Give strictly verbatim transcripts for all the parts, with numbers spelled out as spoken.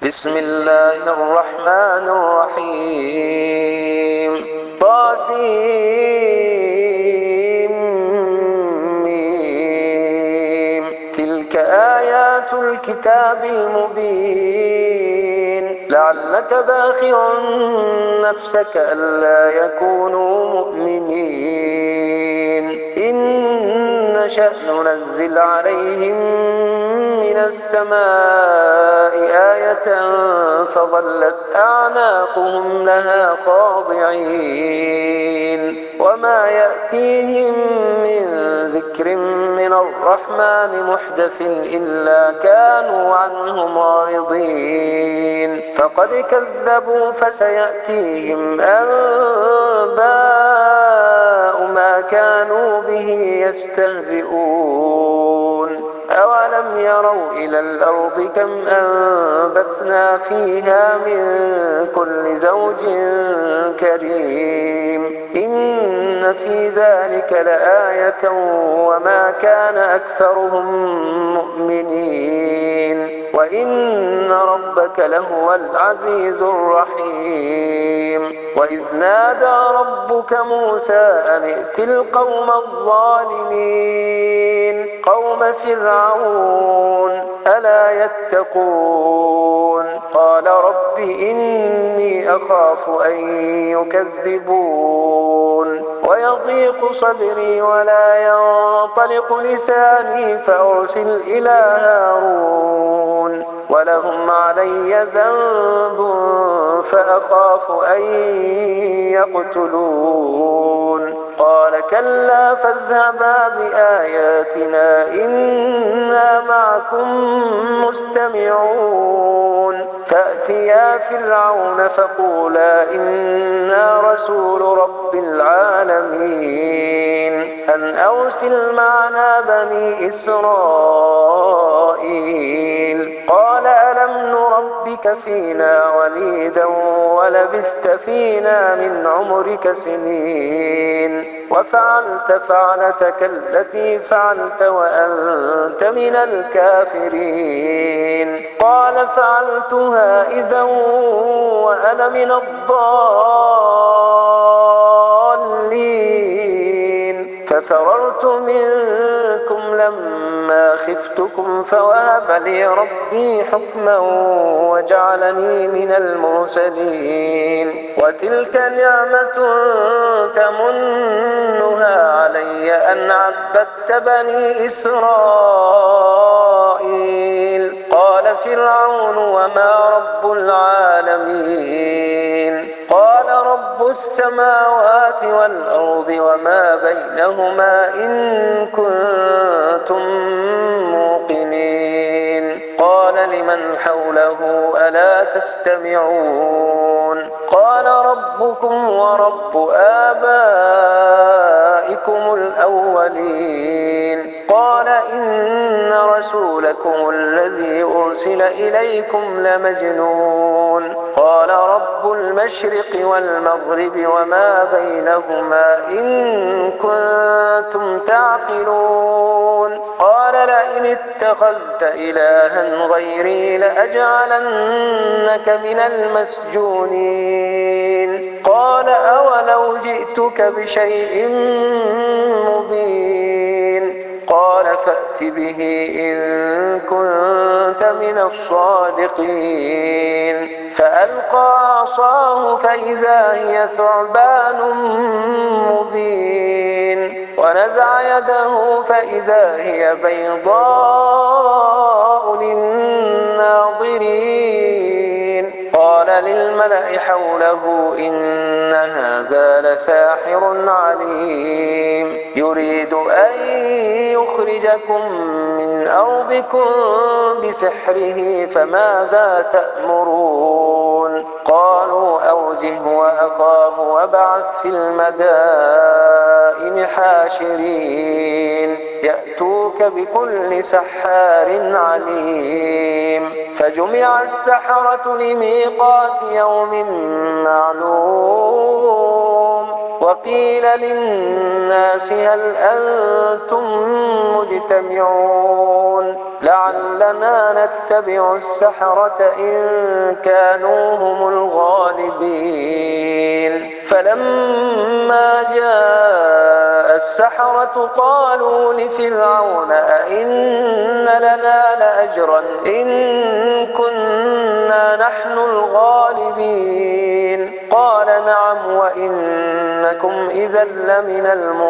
بسم الله الرحمن الرحيم طاسيم تلك آيات الكتاب المبين لعلك باخع نفسك ألا يكونوا مؤمنين إن نشأ ننزل عليهم من السماء آية فظلت أعناقهم لها خاضعين وما يأتيهم من ذكر من الرحمن محدث إلا كانوا عنه معرضين فقد كذبوا فسيأتيهم أنباء ما كانوا به يستهزئون أولم يروا إلى الأرض كم أنبتنا فيها من كل زوج كريم إن في ذلك لآية وما كان أكثرهم مؤمنين وإن ربك لهو العزيز الرحيم وإذ نادى ربك موسى أن ائت القوم الظالمين قوم فرعون ألا يتقون قال رب إني أخاف أن يكذبون ويضيق صدري ولا ينطلق لساني فأرسل إلى هارون ولهم علي ذنب فأخاف أن يقتلون قال كلا فاذهبا بآياتنا إنا معكم مستمعون فأتيا فرعون فقولا إنا رسول رب العالمين أن أرسل معنا بني إسرائيل قال ألم نربك فينا وليدا ولبثت فينا من عمرك سنين وفعلت فعلتك التي فعلت وأنت من الكافرين قال فعلتها إذا وأنا من الضالين ففررت منكم لما خفتكم فوهب لي ربي حكما وجعلني من المرسلين وتلك نعمة تمنها علي أن عبدت بني إسرائيل قال فرعون وما رب العالمين قال رب السماوات والأرض وما بينهما إن كنتم موقنين قال لمن حوله ألا تستمعون قال ربكم ورب آبائكم الأولين قال إن رسولكم الذي أرسل إليكم لمجنون قال رب المشرق والمغرب وما بينهما إن كنتم تعقلون قال لئن اتخذت إلها غيري لأجعلنك من المسجونين قال أولو جئتك بشيء مبين قال فأت به إن كنت من الصادقين فألقى عصاه فإذا هي ثعبان مبين ونزع يده فإذا هي بيضاء للناظرين قال للملأ حوله إن هذا لساحر عليم يريد أن يخرجكم من أرضكم بسحره فماذا تأمرون قالوا أوجه وأخاه وابعث في المدائن حاشرين يأتوك بكل سحار عليم فجمع السحرة لميقات يوم معلوم وقيل للناس هل أنتم مجتمعون لعلنا نتبع السحرة إن كانوا هم الغالبين فلما جاء السحرة قالوا لفرعون أئن لنا لأجرا إن كنا نحن الغالبين قال نعم وإنكم إذا لمن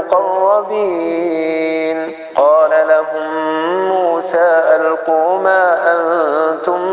المقربين قال لهم موسى ألقوا ما أنتم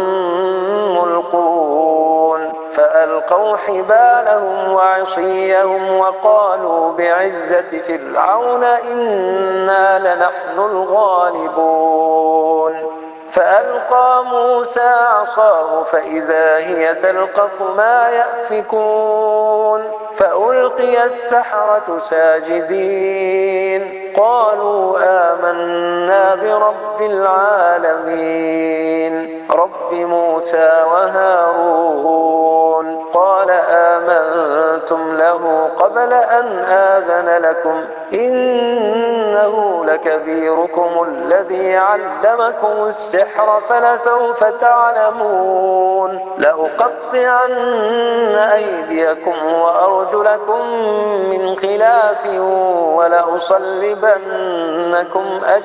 ملقون فألقوا حبالهم وعصيهم وقالوا بعزة فرعون إنا لنحن الغالبون فألقى موسى عصاه فإذا هي تلقف ما يأفكون فألقي السحرة ساجدين قالوا آمنا برب العالمين رب موسى وهارون قال آمنتم له قبل أن آذن لكم إنه لكبيركم الذي علمكم السحر فلسوف تعلمون لأقطعن أيديكم وأرجلكم من خلاف ولأصلبنكم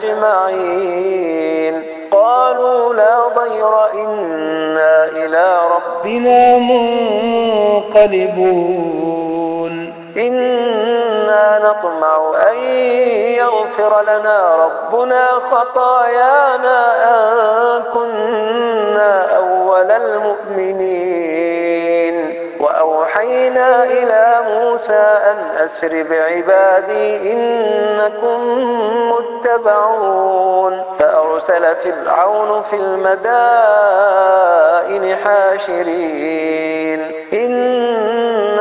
أجمعين قالوا لا ضير إنا إلى ربنا منقلبون إنا نطمع أن يغفر لنا ربنا خطايانا أن كنا أول المؤمنين وأوحينا إلى موسى أن أسر بعبادي إنكم متبعون فأرسل فرعون في المدائن حاشرين إن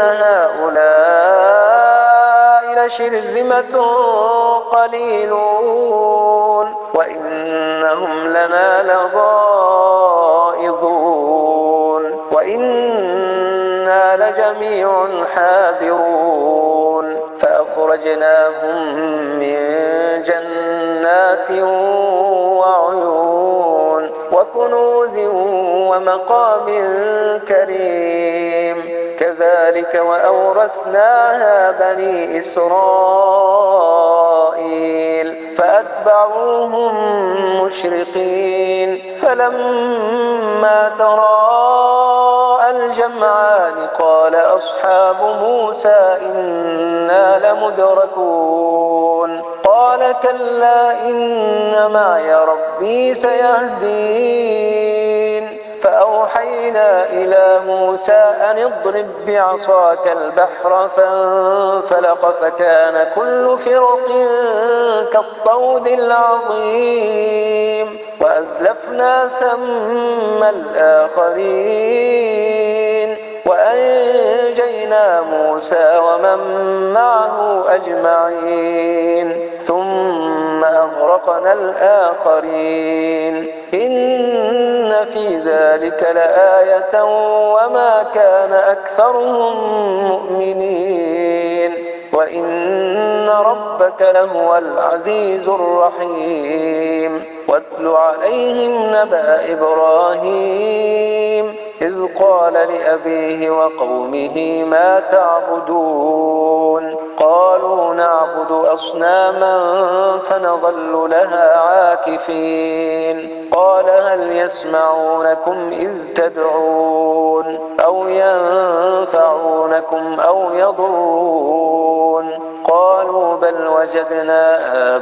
هؤلاء لشرذمة قليلون وإنهم لنا لغائظون وإنا لجميع حاذرون فأخرجناهم من جنات وعيون وكنوز ومقام كريم كذلك وأورثناها بني إسرائيل فأتبعوهم مشرقين فلما تراءى الجمعان قال أصحاب موسى إنا لمدركون قال كلا إن معي ربي سيهدين فأوحينا إلى موسى أن اضرب بعصاك البحر فانفلق فكان كل فرق كالطود العظيم وأزلفنا ثم الآخرين وأنجينا موسى ومن معه أجمعين ثم أغرقنا الآخرين إن في ذلك لآية وما كان أكثرهم مؤمنين وإن ربك لهو العزيز الرحيم واتل عليهم نبأ إبراهيم إذ قال لأبيه وقومه ما تعبدون قالوا نعبد أصناما فنظل لها عاكفين قال هل يسمعونكم إذ تدعون أو ينفعونكم أو يضرون قالوا بل وجدنا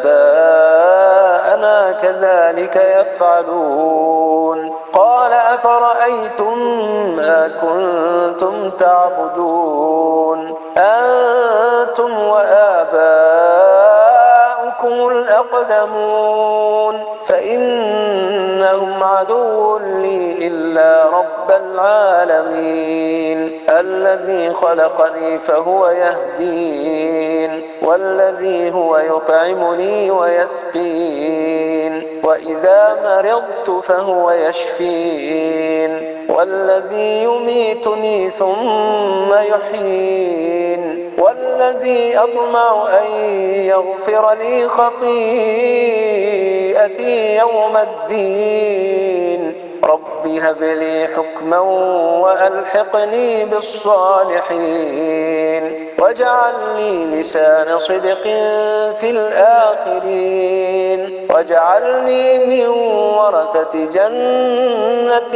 آباءنا كذلك يفعلون قال أفرأيتم ما كنتم تعبدون أنتم وآباؤكم الأقدمون فإنهم عدو لي إلا رب العالمين الذي خلقني فهو يهدين والذي هو يطعمني ويسقين وإذا مرضت فهو يشفين والذي يميتني ثم يحيين والذي أطمع أن يغفر لي خطيئتي يوم الدين رب هب لي حكما وألحقني بالصالحين واجعل لي لسان صدق في الآخرين واجعلني من ورثة جنة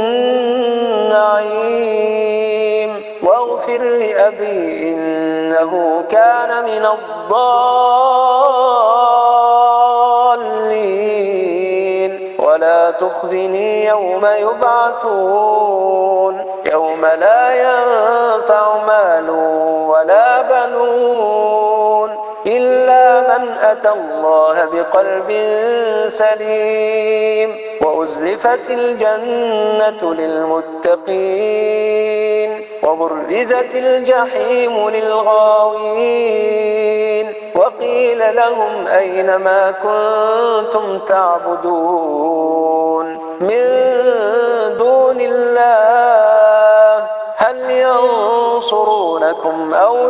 النعيم واغفر لأبي إنه كان من الضالين ولا تخزني يوم يبعثون يوم لا ينفع مال ولا بنون إلا من أتى الله بقلب سليم وأزلفت الجنة للمتقين وبرزت الجحيم للغاوين وقيل لهم أين ما كنتم تعبدون من دون الله هل ينصرونكم أو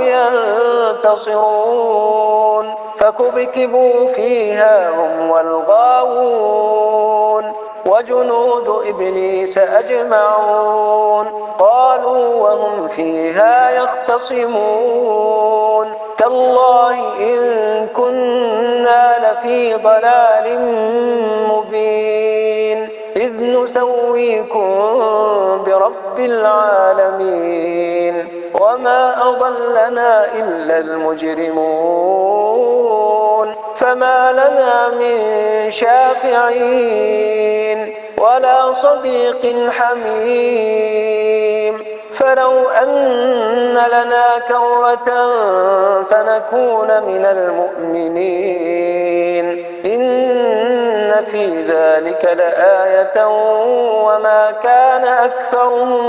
ينتصرون فكبكبوا فيها هم والغاوون وجنود إبليس أجمعون قالوا وهم فيها يختصمون تالله إن كنا لفي ضلال مبين إذ نسويكم برب العالمين وما أضلنا إلا المجرمون فما لنا من شافعين ولا صديق حميم فلو أن لنا كرة فنكون من المؤمنين إن في ذلك لآية وما كان أكثرهم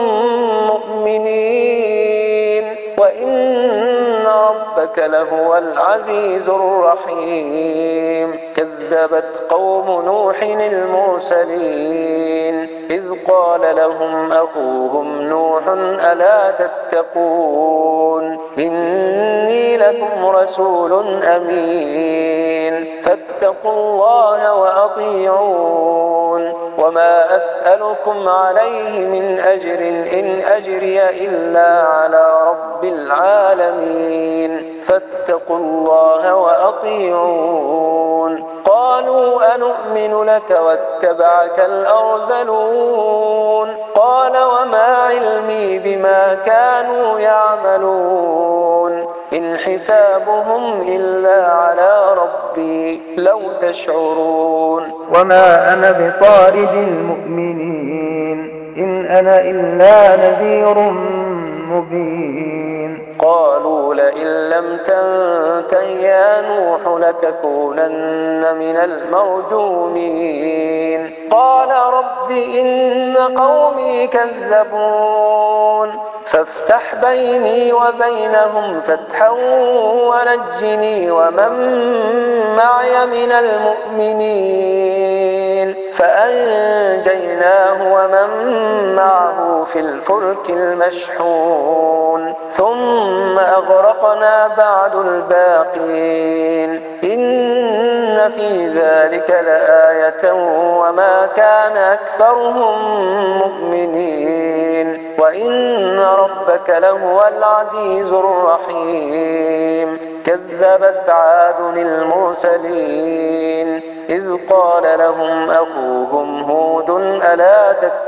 مؤمنين وإن ربك لهو العزيز الرحيم كذبت قوم نوح المرسلين إذ قال لهم أخوهم نوح ألا تتقون إني لكم رسول أمين فاتقوا الله وأطيعون وما أسألكم عليه من أجر إن أجري إلا على رب العالمين فاتقوا الله وأطيعون قالوا أنؤمن لك واتبعك الأرذلون قال وما علمي بما كانوا يعملون إن حسابهم إلا على ربي لو تشعرون وما أنا بطارد المؤمنين إن أنا إلا نذير مبين قالوا لئن لم تنته يا نوح لتكونن من المرجومين قال رب إن قومي كذبون فافتح بيني وبينهم فتحا ونجني ومن معي من المؤمنين فأنجيناه ومن معه في الفلك المشحون ثم أغرقنا بعد الباقين إن في ذلك لآية وما كان أكثرهم مؤمنين وإن ربك لهو العزيز الرحيم كذبت عاد المرسلين إذ قال لهم أخوهم هود ألا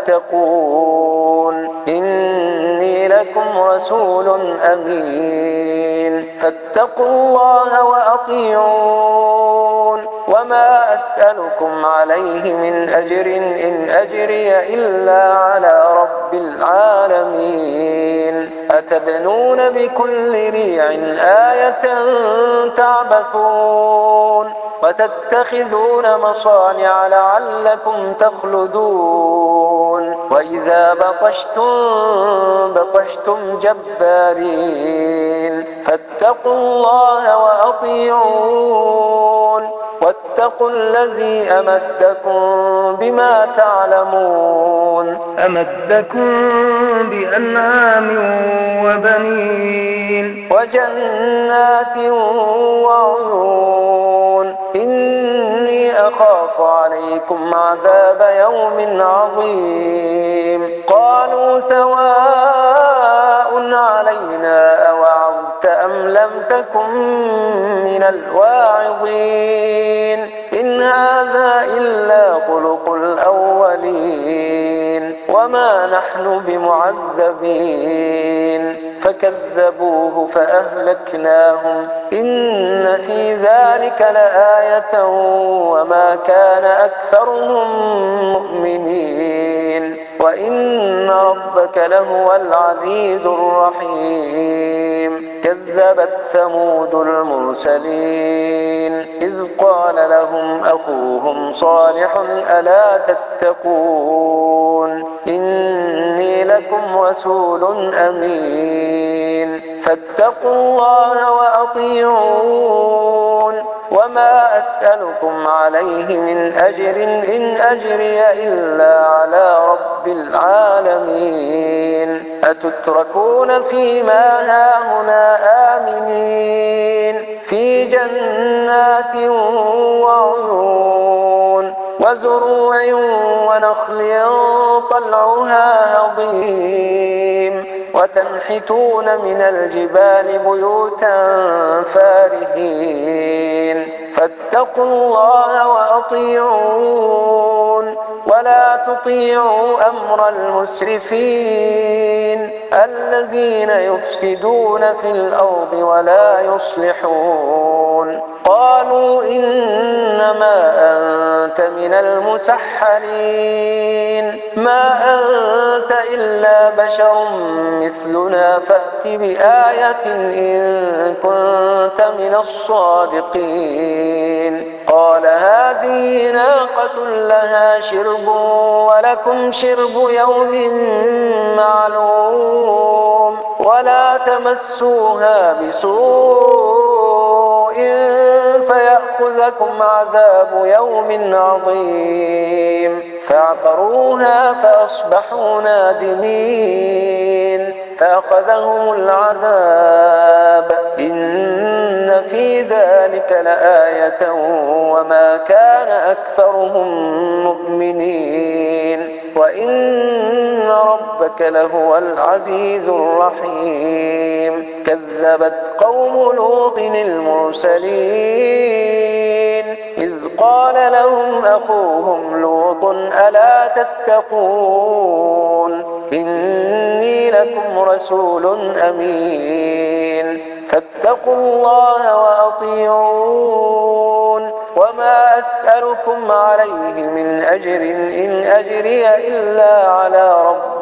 تتقون إني لكم رسول أمين فاتقوا الله وأطيعون وما أسألكم عليه من أجر إن أجري إلا على رب العالمين أتبنون بكل ريع آية تعبثون وتتخذون مصانع لعلكم تخلدون وإذا بطشتم بطشتم جبارين فاتقوا الله وأطيعون واتقوا الذي أمدكم بما تعلمون أمدكم بأنعام وبنين وجنات وعيون إني أخاف عليكم عذاب يوم عظيم قالوا سواء علينا أوعظت أم لم تكن من الواعظين إن هذا إلا خلق الأولين وما نحن بمعذبين فكذبوه فأهلكناهم إن في ذلك لآية وما كان أكثرهم مؤمنين وإن ربك لهو العزيز الرحيم كذبت ثمود المرسلين إذ قال لهم أخوهم صالح ألا تتقون إني لكم رسول أمين فاتقوا الله وأطيعون وما أسألكم عليه من أجر إن أجري إلا على رب العالمين أتتركون فيما هاهنا آمنين في جنات وعيون وزروع ونخل طلعها هضيم وتنحتون من الجبال بيوتا فارهين فاتقوا الله وأطيعون ولا تطيعوا أمر المسرفين الذين يفسدون في الأرض ولا يصلحون قالوا إنما أنت من المسحرين ما أنت إلا بشر مثلنا فأت بآية إن كنت من الصادقين قال هذه ناقة لها شرب ولكم شرب يوم معلوم ولا تمسوها بسوء فيأخذكم عذاب يوم عظيم فعقروها فأصبحوا نادمين فأخذهم العذاب إن في ذلك لآية وما كان أكثرهم مؤمنين وإن ربك لهو العزيز الرحيم كذبت قوم لوط المرسلين إذ قال لهم أخوهم لوط ألا تتقون إني لكم رسول أمين فاتقوا الله وأطيعون وما أسألكم عليه من أجر إن أجري إلا على رب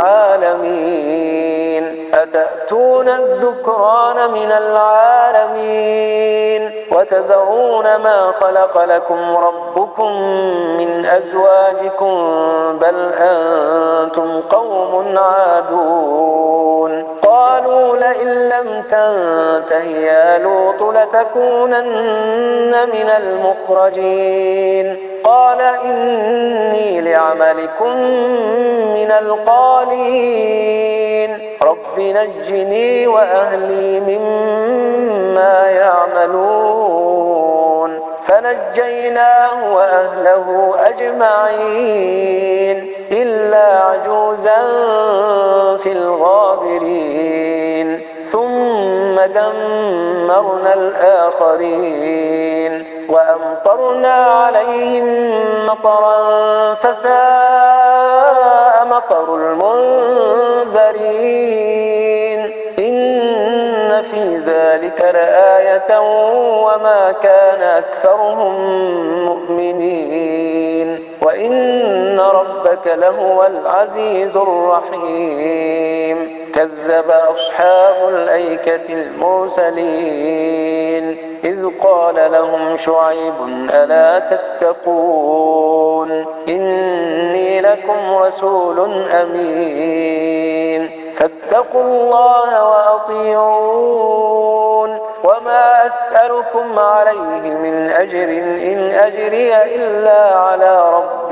العالمين أتأتون الذكران من العالمين وتذرون ما خلق لكم ربكم من أزواجكم بل أنتم قوم عادون قالوا لئن لم تنته يا لوط لتكونن من المخرجين قال إني لعملكم من القالين رب نجني وأهلي مما يعملون فنجيناه وأهله أجمعين إلا عجوزا في الغابرين ثم دمرنا الآخرين وأمطرنا عليهم مطرا فساء مطر المنذرين إن في ذلك لآية وما كان أكثرهم مؤمنين وإن ربك لهو العزيز الرحيم كذب أصحاب الأيكة المرسلين إذ قال لهم شعيب ألا تتقون إني لكم رسول أمين فاتقوا الله وأطيعون وما أسألكم عليه من أجر إن أجري إلا على رب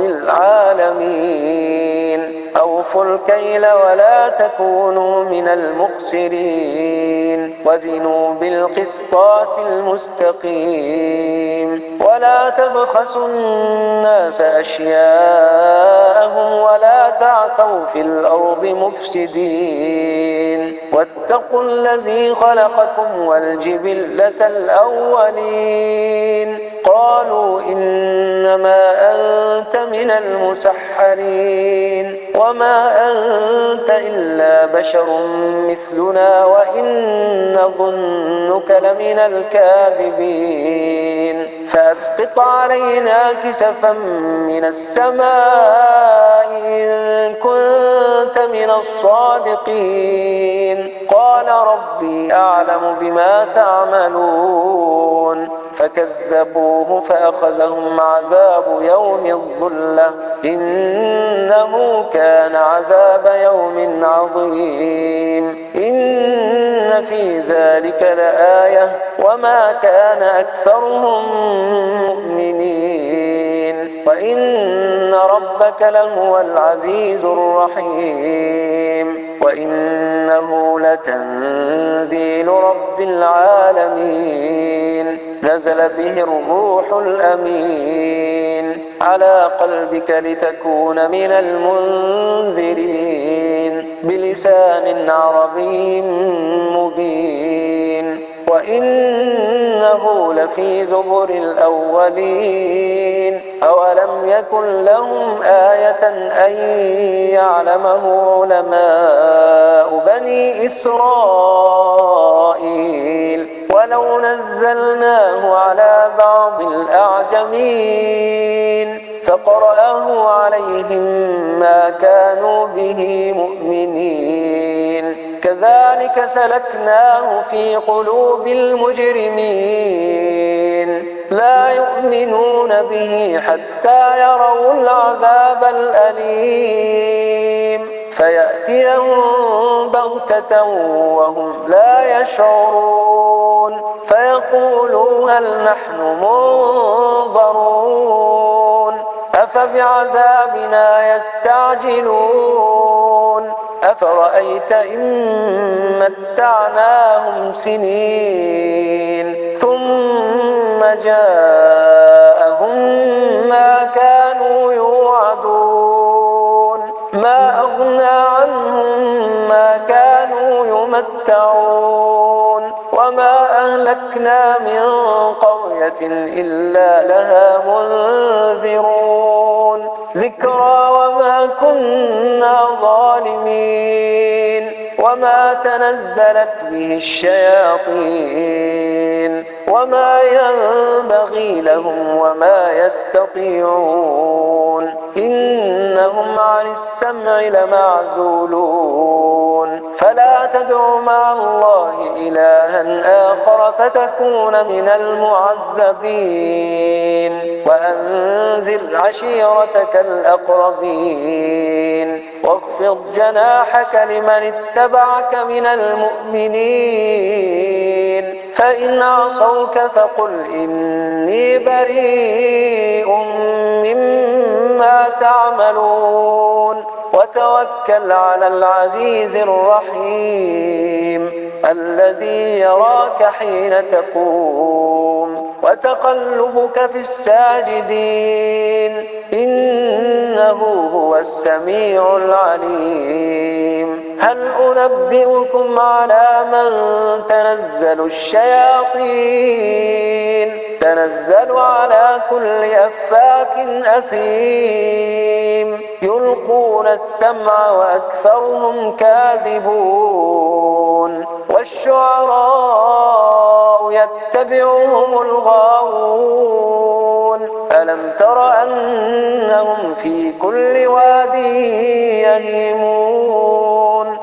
العالمين أوفوا الكيل ولا تكونوا من المخسرين وزنوا بالقسطاس المستقيم ولا تبخسوا الناس أشياءهم ولا تعثوا في الأرض مفسدين واتقوا الذي خلقكم والجبلة الأولين قالوا إنما أنت من المسحرين وما أنت إلا بشر مثلنا وإن ظنك لمن الكاذبين فأسقط علينا كسفا من السماء إن كنت من الصادقين قال ربي أعلم بما تعملون فكذبوه فأخذهم عذاب يوم الظلة إنه كان عذاب يوم عظيم إن في ذلك لآية وما كان أكثرهم مؤمنين وإن ربك لهو العزيز الرحيم وإنه لتنزيل رب العالمين نزل به الروح الأمين على قلبك لتكون من المنذرين بلسان عربي مبين وإنه لفي زبر الأولين أولم يكن لهم آية أن يعلمه علماء بني إسرائيل ولو نزلناه على بعض الأعجمين فقرأه عليهم ما كانوا به مؤمنين كذلك سلكناه في قلوب المجرمين لا يؤمنون به حتى يروا العذاب الأليم فيأتيهم بغتة وهم لا يشعرون فيقولوا هل نحن منظرون أفبعذابنا يستعجلون أفرأيت إن متعناهم سنين ثم جاءهم ما كانوا يوعدون ما أغنى عنهم ما كانوا يمتعون وما أهلكنا من قرية إلا لها منذرون ذكرى وما كنا ظالمين وما تنزلت به الشياطين وما ينبغي لهم وما يستطيعون إنهم عن السمع لمعزولون فلا تدع مع الله إلها آخر فتكون من المعذبين وأنذر عشيرتك الأقربين واخفض جناحك لمن اتبعك من المؤمنين فإن عصوك فقل إني بريء مما تعملون وتوكل على العزيز الرحيم الذي يراك حين تقوم وتقلبك في الساجدين إنه هو السميع العليم هل أنبئكم على من تنزل الشياطين تنزل على كل أفاك أثيم يلقون السمع وأكثرهم كاذبون والشعراء يتبعهم الغاوون ألم تر أنهم في كل واد يهيمون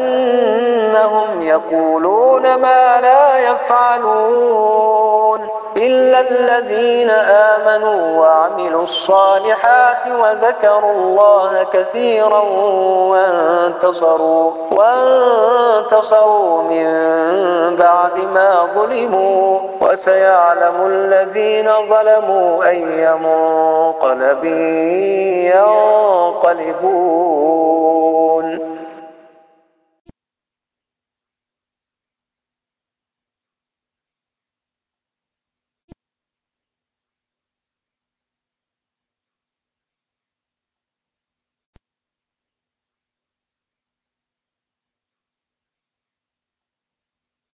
وأنهم يقولون ما لا يفعلون إلا الذين آمنوا وعملوا الصالحات وذكروا الله كثيرا وانتصروا, وانتصروا من بعد ما ظلموا وسيعلم الذين ظلموا أي منقلب ينقلبون.